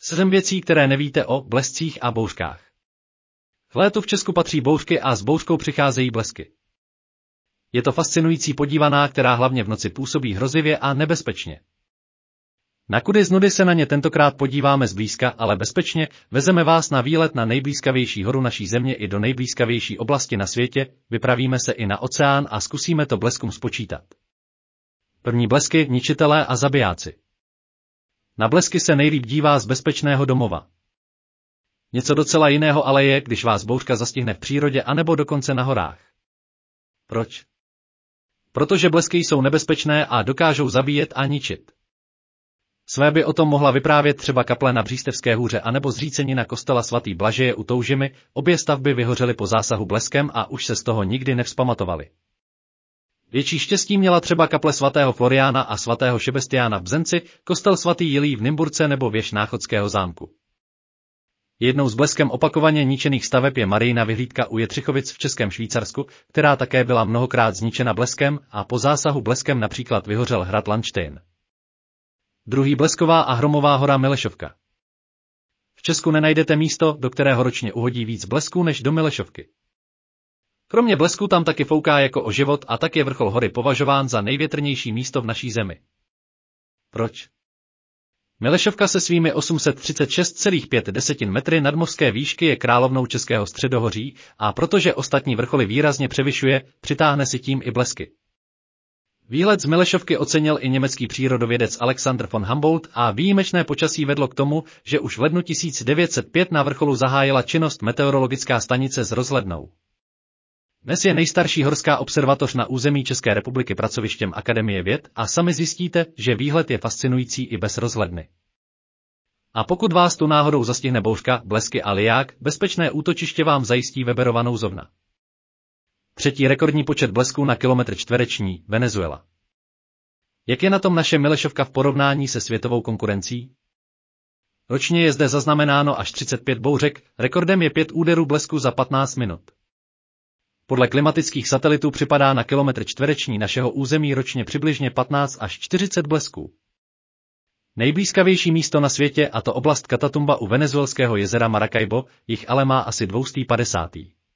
7 věcí, které nevíte o blescích a bouřkách. V létu v Česku patří bouřky a s bouřkou přicházejí blesky. Je to fascinující podívaná, která hlavně v noci působí hrozivě a nebezpečně. Na kudy z nudy se na ně tentokrát podíváme zblízka, ale bezpečně, vezeme vás na výlet na nejblízkavější horu naší země i do nejblízkavější oblasti na světě, vypravíme se i na oceán a zkusíme to bleskům spočítat. První blesky, ničitelé a zabijáci. Na blesky se nejlíp dívá z bezpečného domova. Něco docela jiného ale je, když vás bouřka zastihne v přírodě anebo dokonce na horách. Proč? Protože blesky jsou nebezpečné a dokážou zabíjet a ničit. Své by o tom mohla vyprávět třeba kaple na Břístevské hůře anebo zřícenina kostela svatý Blažeje u Toužimy, obě stavby vyhořely po zásahu bleskem a už se z toho nikdy nevzpamatovali. Větší štěstí měla třeba kaple svatého Floriána a svatého Šebestiána v Bzenci, kostel svatý Jilí v Nymburce nebo věž Náchodského zámku. Jednou z bleskem opakovaně ničených staveb je Marijina vyhlídka u Jetřichovic v Českém Švýcarsku, která také byla mnohokrát zničena bleskem a po zásahu bleskem například vyhořel hrad Landštejn. Druhý blesková a hromová hora Milešovka. V Česku nenajdete místo, do kterého ročně uhodí víc blesků než do Milešovky. Kromě blesku tam taky fouká jako o život a tak je vrchol hory považován za největrnější místo v naší zemi. Proč? Milešovka se svými 836,5 metry nadmořské výšky je královnou českého středohoří a protože ostatní vrcholy výrazně převyšuje, přitáhne si tím i blesky. Výlet z Milešovky ocenil i německý přírodovědec Alexander von Humboldt a výjimečné počasí vedlo k tomu, že už v lednu 1905 na vrcholu zahájila činnost meteorologická stanice s rozhlednou. Dnes je nejstarší horská observatoř na území České republiky pracovištěm Akademie věd a sami zjistíte, že výhled je fascinující i bez rozhledny. A pokud vás tu náhodou zastihne bouřka, blesky a liják, bezpečné útočiště vám zajistí Weberova nouzovna. Třetí rekordní počet blesků na kilometr čtvereční, Venezuela. Jak je na tom naše Milešovka v porovnání se světovou konkurencí? Ročně je zde zaznamenáno až 35 bouřek, rekordem je 5 úderů blesku za 15 minut. Podle klimatických satelitů připadá na kilometr čtvereční našeho území ročně přibližně 15 až 40 blesků. Nejblízkavější místo na světě, a to oblast Catatumba u venezuelského jezera Maracaibo, jich ale má asi 250.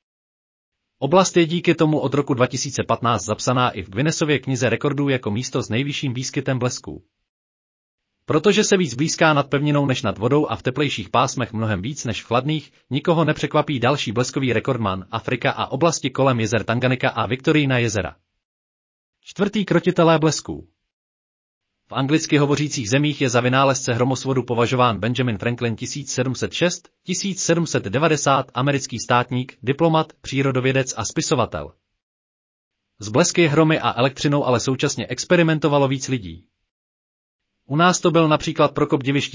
Oblast je díky tomu od roku 2015 zapsaná i v Guinnessově knize rekordů jako místo s nejvyšším výskytem blesků. Protože se víc blízká nad pevninou než nad vodou a v teplejších pásmech mnohem víc než v chladných, nikoho nepřekvapí další bleskový rekordman, Afrika a oblasti kolem jezer Tanganika a Viktorijina jezera. Čtvrtý krotitelé blesků. V anglicky hovořících zemích je za vynálezce hromosvodu považován Benjamin Franklin 1706-1790, americký státník, diplomat, přírodovědec a spisovatel. S blesky, hromy a elektřinou ale současně experimentovalo víc lidí. U nás to byl například Prokop Diviš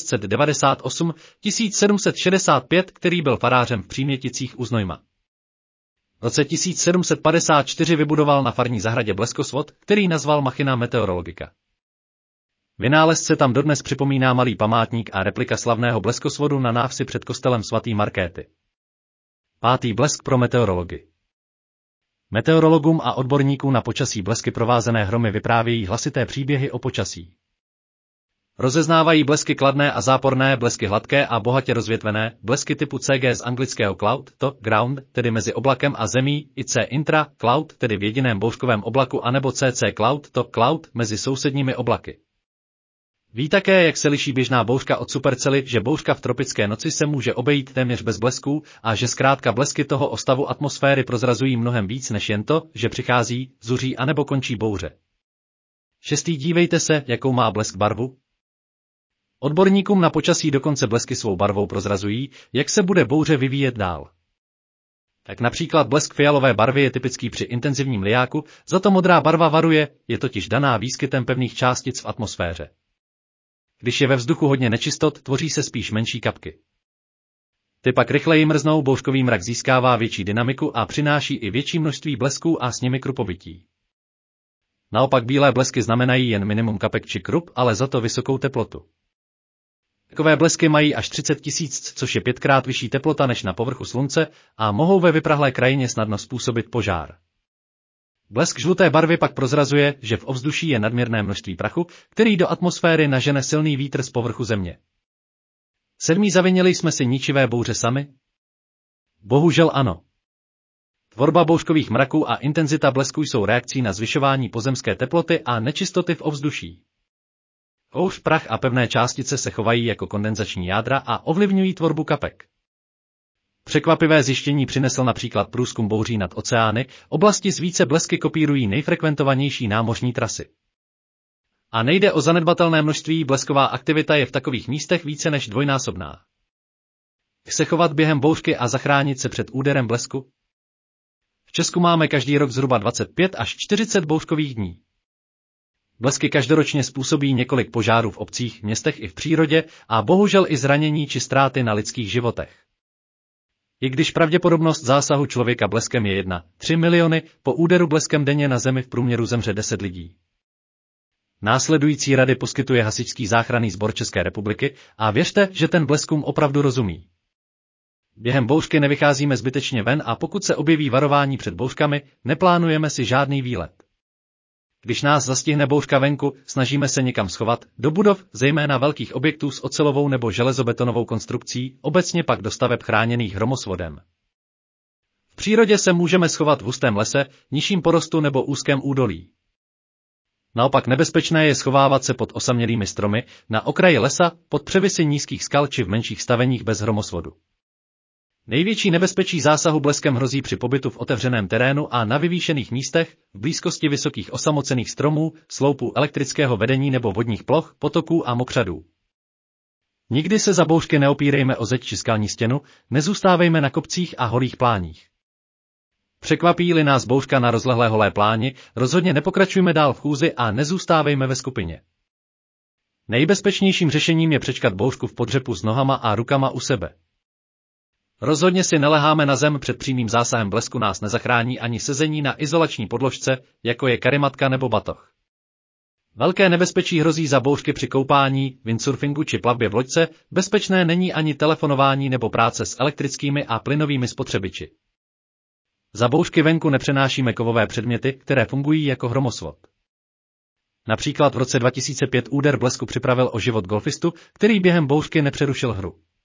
1698-1765, který byl farářem v Příměticích u Znojma. V roce 1754 vybudoval na farní zahradě bleskosvod, který nazval Machina meteorologica. Vynálezce tam dodnes připomíná malý památník a replika slavného bleskosvodu na návsi před kostelem svatý Markéty. Pátý blesk pro meteorology. Meteorologům a odborníkům na počasí blesky provázené hromy vyprávějí hlasité příběhy o počasí. Rozeznávají blesky kladné a záporné, blesky hladké a bohatě rozvětvené, blesky typu CG z anglického cloud, to ground, tedy mezi oblakem a zemí, i C intra, cloud, tedy v jediném bouřkovém oblaku, anebo CC cloud, to cloud, mezi sousedními oblaky. Ví také, jak se liší běžná bouřka od supercely, že bouřka v tropické noci se může obejít téměř bez blesků a že zkrátka blesky toho o stavu atmosféry prozrazují mnohem víc než jen to, že přichází, zuří anebo končí bouře. Šestý, dívejte se, jakou má blesk barvu. Odborníkům na počasí dokonce blesky svou barvou prozrazují, jak se bude bouře vyvíjet dál. Tak například blesk fialové barvy je typický při intenzivním lijáku, za to modrá barva varuje, je totiž daná výskytem pevných částic v atmosféře. Když je ve vzduchu hodně nečistot, tvoří se spíš menší kapky. Ty pak rychleji mrznou, bouřkový mrak získává větší dynamiku a přináší i větší množství blesků a s nimi krupovití. Naopak bílé blesky znamenají jen minimum kapek či krup, ale za to vysokou teplotu. Takové blesky mají až 30 000, což je 5krát vyšší teplota než na povrchu slunce a mohou ve vyprahlé krajině snadno způsobit požár. Blesk žluté barvy pak prozrazuje, že v ovzduší je nadměrné množství prachu, který do atmosféry nažene silný vítr z povrchu země. Zavinili jsme si ničivé bouře sami? Bohužel ano. Tvorba bouřkových mraků a intenzita blesku jsou reakcí na zvyšování pozemské teploty a nečistoty v ovzduší. Kouř, prach a pevné částice se chovají jako kondenzační jádra a ovlivňují tvorbu kapek. Překvapivé zjištění přinesl například průzkum bouří nad oceány, oblasti s více blesky kopírují nejfrekventovanější námořní trasy. A nejde o zanedbatelné množství, blesková aktivita je v takových místech více než dvojnásobná. Jak se chovat během bouřky a zachránit se před úderem blesku? V Česku máme každý rok zhruba 25 až 40 bouřkových dní. Blesky každoročně způsobí několik požárů v obcích, městech i v přírodě a bohužel i zranění či ztráty na lidských životech. I když pravděpodobnost zásahu člověka bleskem je 1,3 miliony, po úderu bleskem denně na Zemi v průměru zemře 10 lidí. Následující rady poskytuje Hasičský záchranný sbor České republiky a věřte, že ten bleskům opravdu rozumí. Během bouřky nevycházíme zbytečně ven a pokud se objeví varování před bouřkami, neplánujeme si žádný výlet. Když nás zastihne bouřka venku, snažíme se někam schovat, do budov, zejména velkých objektů s ocelovou nebo železobetonovou konstrukcí, obecně pak do staveb chráněných hromosvodem. V přírodě se můžeme schovat v hustém lese, nižším porostu nebo úzkém údolí. Naopak nebezpečné je schovávat se pod osamělými stromy, na okraji lesa, pod převisy nízkých skal či v menších staveních bez hromosvodu. Největší nebezpečí zásahu bleskem hrozí při pobytu v otevřeném terénu a na vyvýšených místech, v blízkosti vysokých osamocených stromů, sloupů elektrického vedení nebo vodních ploch, potoků a mokřadů. Nikdy se za bouřky neopírejme o zeď či skalní stěnu, nezůstávejme na kopcích a holých pláních. Překvapí-li nás bouřka na rozlehlé holé pláni, rozhodně nepokračujme dál v chůzi a nezůstávejme ve skupině. Nejbezpečnějším řešením je přečkat bouřku v podřepu s nohama a rukama u sebe. Rozhodně si neleháme na zem, před přímým zásahem blesku nás nezachrání ani sezení na izolační podložce, jako je karimatka nebo batoh. Velké nebezpečí hrozí za bouřky při koupání, windsurfingu či plavbě v loďce, bezpečné není ani telefonování nebo práce s elektrickými a plynovými spotřebiči. Za bouřky venku nepřenášíme kovové předměty, které fungují jako hromosvod. Například v roce 2005 úder blesku připravil o život golfistu, který během bouřky nepřerušil hru.